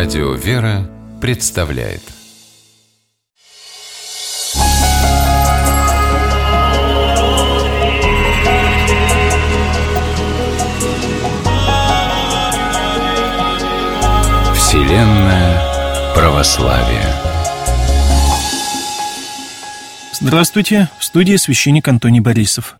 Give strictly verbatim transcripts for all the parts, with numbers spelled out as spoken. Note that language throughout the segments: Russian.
Радио «Вера» представляет Вселенная православия. Здравствуйте, в студии священник Антоний Борисов.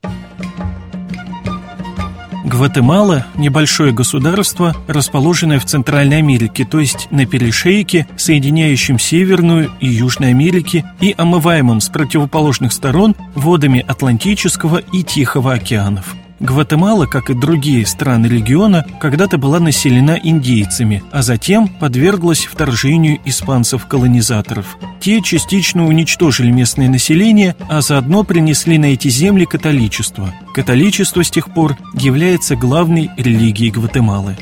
Гватемала – небольшое государство, расположенное в Центральной Америке, то есть на перешейке, соединяющем Северную и Южную Америки и омываемом с противоположных сторон водами Атлантического и Тихого океанов. Гватемала, как и другие страны региона, когда-то была населена индейцами, а затем подверглась вторжению испанцев-колонизаторов. Те частично уничтожили местное население, а заодно принесли на эти земли католичество. Католичество с тех пор является главной религией Гватемалы.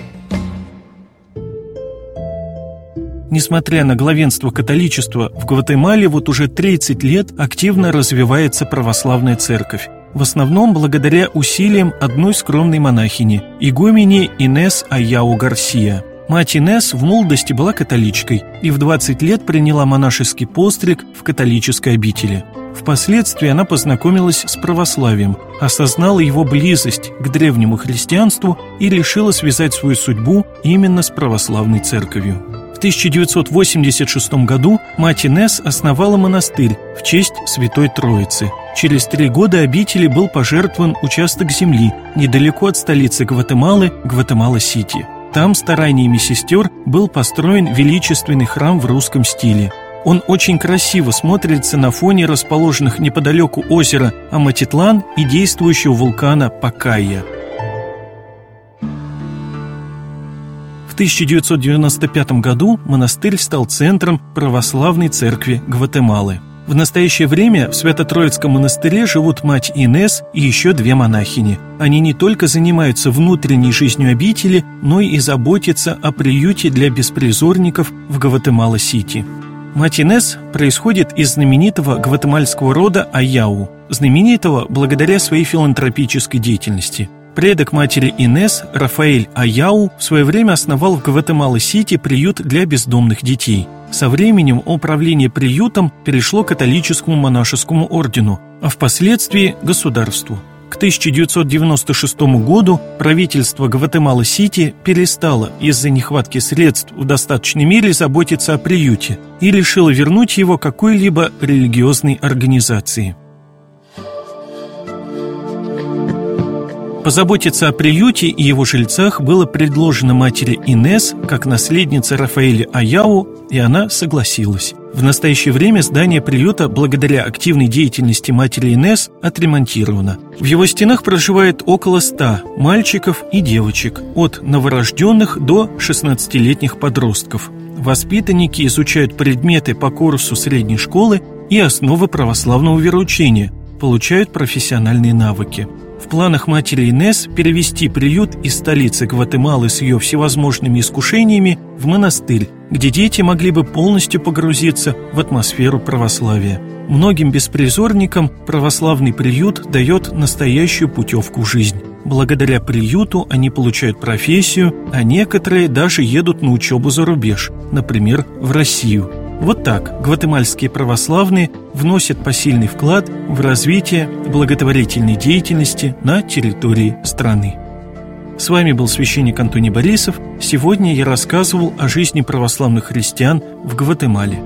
Несмотря на главенство католичества, в Гватемале вот уже тридцать лет активно развивается православная церковь. В основном благодаря усилиям одной скромной монахини, игумени Инес Аяу Гарсия. Мать Инес в молодости была католичкой и в двадцать лет приняла монашеский постриг в католической обители. Впоследствии она познакомилась с православием, осознала его близость к древнему христианству и решила связать свою судьбу именно с православной церковью. В тысяча девятьсот восемьдесят шестом году мать Инес основала монастырь в честь Святой Троицы. Через три года обители был пожертвован участок земли недалеко от столицы Гватемалы, Гватемала-Сити. Там стараниями сестер был построен величественный храм в русском стиле. Он очень красиво смотрится на фоне расположенных неподалеку озера Аматитлан и действующего вулкана Пакайя. В тысяча девятьсот девяносто пятом году монастырь стал центром православной церкви Гватемалы. В настоящее время в Свято-Троицком монастыре живут мать Инес и еще две монахини. Они не только занимаются внутренней жизнью обители, но и заботятся о приюте для беспризорников в Гватемала-Сити. Мать Инес происходит из знаменитого гватемальского рода Аяу, знаменитого благодаря своей филантропической деятельности. Предок матери Инес, Рафаэль Аяу, в свое время основал в Гватемала-Сити приют для бездомных детей. Со временем управление приютом перешло к католическому монашескому ордену, а впоследствии – государству. К тысяча девятьсот девяносто шестому году правительство Гватемала-Сити перестало из-за нехватки средств в достаточной мере заботиться о приюте и решило вернуть его какой-либо религиозной организации. Позаботиться о приюте и его жильцах было предложено матери Инес как наследнице Рафаэля Аяу, и она согласилась. В настоящее время здание приюта, благодаря активной деятельности матери Инес, отремонтировано. В его стенах проживает около ста мальчиков и девочек, от новорожденных до шестнадцатилетних подростков. Воспитанники изучают предметы по курсу средней школы и основы православного вероучения, получают профессиональные навыки. В планах матери Инес перевести приют из столицы Гватемалы с ее всевозможными искушениями в монастырь, где дети могли бы полностью погрузиться в атмосферу православия. Многим беспризорникам православный приют дает настоящую путевку в жизнь. Благодаря приюту они получают профессию, а некоторые даже едут на учебу за рубеж, например, в Россию. Вот так гватемальские православные вносят посильный вклад в развитие благотворительной деятельности на территории страны. С вами был священник Антоний Борисов. Сегодня я рассказывал о жизни православных христиан в Гватемале.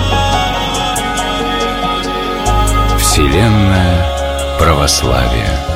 Вселенная православия.